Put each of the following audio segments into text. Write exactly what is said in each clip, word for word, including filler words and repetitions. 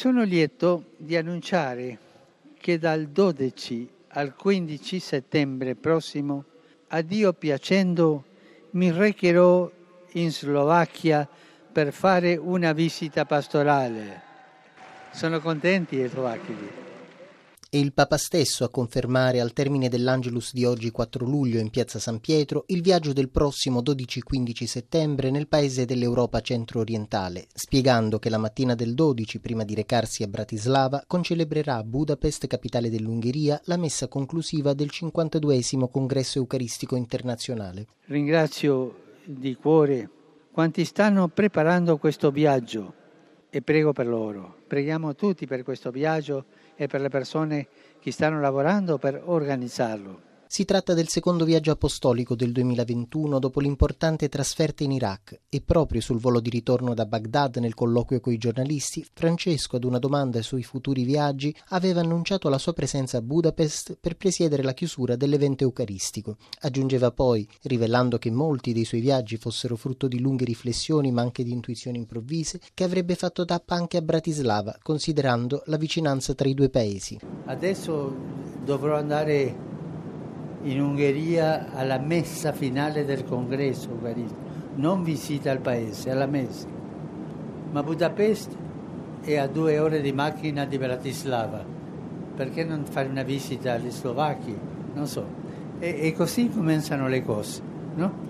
Sono lieto di annunciare che dal dodici al quindici settembre prossimo, a Dio piacendo, mi recherò in Slovacchia per fare una visita pastorale. Sono contenti i slovacchi. È il Papa stesso a confermare al termine dell'Angelus di oggi quattro luglio in piazza San Pietro il viaggio del prossimo dodici quindici settembre nel paese dell'Europa centro-orientale, spiegando che la mattina del dodici, prima di recarsi a Bratislava, concelebrerà a Budapest, capitale dell'Ungheria, la messa conclusiva del cinquantaduesimo Congresso Eucaristico Internazionale. Ringrazio di cuore quanti stanno preparando questo viaggio e prego per loro. Preghiamo tutti per questo viaggio e per le persone che stanno lavorando per organizzarlo. Si tratta del secondo viaggio apostolico del duemilaventuno dopo l'importante trasferta in Iraq e proprio sul volo di ritorno da Baghdad nel colloquio coi giornalisti, Francesco, ad una domanda sui futuri viaggi, aveva annunciato la sua presenza a Budapest per presiedere la chiusura dell'evento eucaristico. Aggiungeva poi, rivelando che molti dei suoi viaggi fossero frutto di lunghe riflessioni ma anche di intuizioni improvvise, che avrebbe fatto tappa anche a Bratislava, considerando la vicinanza tra i due paesi. Adesso dovrò andare in Ungheria alla messa finale del congresso eucaristico, non visita al paese, alla messa. Ma Budapest è a due ore di macchina di Bratislava, perché non fare una visita agli slovacchi? Non so. E, e così cominciano le cose, no?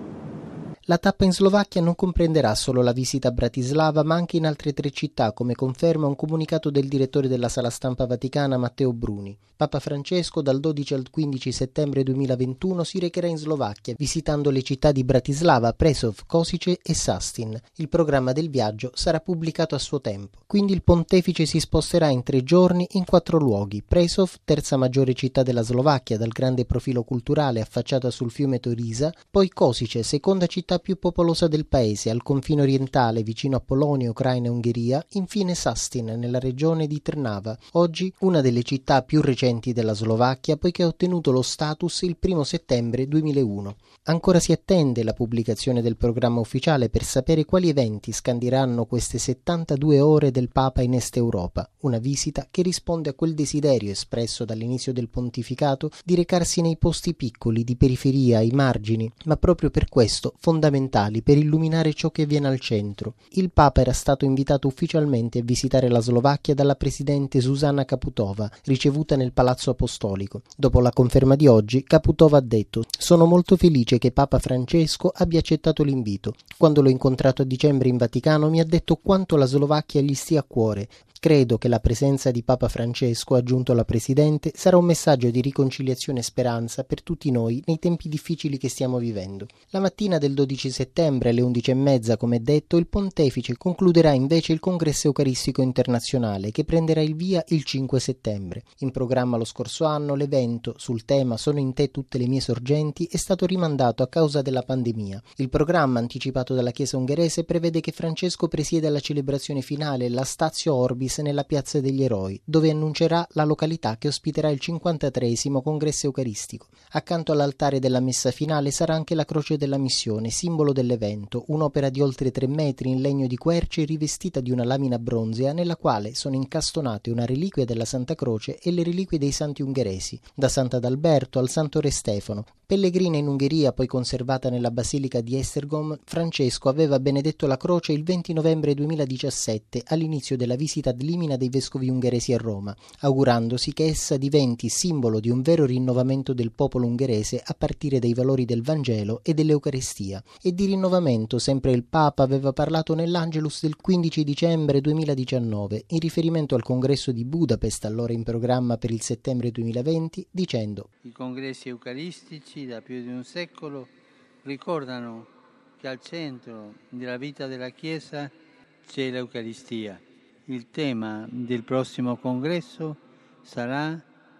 La tappa in Slovacchia non comprenderà solo la visita a Bratislava, ma anche in altre tre città, come conferma un comunicato del direttore della Sala Stampa Vaticana Matteo Bruni. Papa Francesco dal dodici al quindici settembre duemilaventuno si recherà in Slovacchia, visitando le città di Bratislava, Prešov, Kosice e Sastin. Il programma del viaggio sarà pubblicato a suo tempo. Quindi il pontefice si sposterà in tre giorni in quattro luoghi: Prešov, terza maggiore città della Slovacchia dal grande profilo culturale affacciata sul fiume Torisa, poi Kosice, seconda città più popolosa del paese, al confine orientale vicino a Polonia, Ucraina e Ungheria, infine Sastin, nella regione di Trnava, oggi una delle città più recenti della Slovacchia poiché ha ottenuto lo status il primo settembre duemilauno. Ancora si attende la pubblicazione del programma ufficiale per sapere quali eventi scandiranno queste settantadue ore del Papa in Est Europa, una visita che risponde a quel desiderio espresso dall'inizio del pontificato di recarsi nei posti piccoli, di periferia, ai margini, ma proprio per questo fondamentali fondamentali per illuminare ciò che avviene al centro. Il Papa era stato invitato ufficialmente a visitare la Slovacchia dalla presidente Zuzana Čaputová, ricevuta nel Palazzo Apostolico. Dopo la conferma di oggi, Čaputová ha detto: «Sono molto felice che Papa Francesco abbia accettato l'invito. Quando l'ho incontrato a dicembre in Vaticano mi ha detto quanto la Slovacchia gli stia a cuore. Credo che la presenza di Papa Francesco, ha aggiunto la Presidente, sarà un messaggio di riconciliazione e speranza per tutti noi nei tempi difficili che stiamo vivendo». La mattina del dodici settembre alle undici e mezza, come detto, il Pontefice concluderà invece il Congresso Eucaristico Internazionale che prenderà il via il cinque settembre. In programma lo scorso anno l'evento sul tema «Sono in te tutte le mie sorgenti» è stato rimandato a causa della pandemia. Il programma anticipato dalla Chiesa ungherese prevede che Francesco presieda la celebrazione finale, la Statio Orbis, nella Piazza degli Eroi, dove annuncerà la località che ospiterà il cinquantatreesimo Congresso Eucaristico. Accanto all'altare della messa finale sarà anche la Croce della Missione, simbolo dell'evento, un'opera di oltre tre metri in legno di querce rivestita di una lamina bronzea nella quale sono incastonate una reliquia della Santa Croce e le reliquie dei santi ungheresi, da Sant'Adalberto al Santo Re Stefano. Pellegrina in Ungheria, poi conservata nella Basilica di Esztergom, Francesco aveva benedetto la croce il venti novembre duemiladiciassette, all'inizio della visita ad limina dei vescovi ungheresi a Roma, augurandosi che essa diventi simbolo di un vero rinnovamento del popolo ungherese a partire dai valori del Vangelo e dell'Eucaristia. E di rinnovamento sempre il Papa aveva parlato nell'Angelus del quindici dicembre duemiladiciannove, in riferimento al congresso di Budapest, allora in programma per il settembre duemilaventi, dicendo: «I congressi eucaristici da più di un secolo ricordano che al centro della vita della Chiesa c'è l'Eucaristia. Il tema del prossimo congresso sarà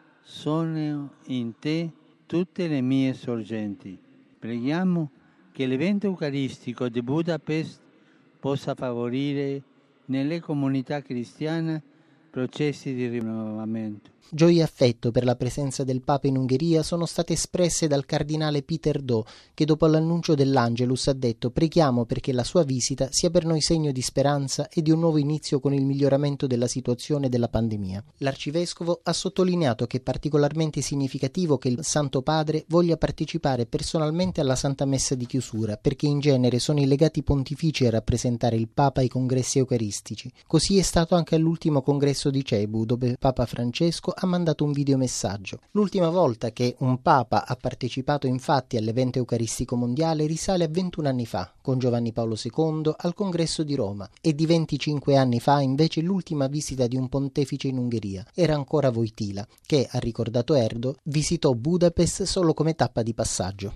«Sono in te tutte le mie sorgenti». Preghiamo che l'evento eucaristico di Budapest possa favorire nelle comunità cristiane processi di rinnovamento. Gioia e affetto per la presenza del Papa in Ungheria sono state espresse dal cardinale Peter Do, che dopo l'annuncio dell'Angelus ha detto: preghiamo perché la sua visita sia per noi segno di speranza e di un nuovo inizio con il miglioramento della situazione della pandemia. L'arcivescovo ha sottolineato che è particolarmente significativo che il Santo Padre voglia partecipare personalmente alla Santa Messa di chiusura, perché in genere sono i legati pontifici a rappresentare il Papa ai congressi eucaristici. Così è stato anche all'ultimo congresso di Cebu, dove Papa Francesco ha mandato un videomessaggio. L'ultima volta che un Papa ha partecipato infatti all'evento eucaristico mondiale risale a ventuno anni fa, con Giovanni Paolo secondo al congresso di Roma, e di venticinque anni fa invece l'ultima visita di un pontefice in Ungheria. Era ancora Wojtyla, che, ha ricordato Erdo, visitò Budapest solo come tappa di passaggio.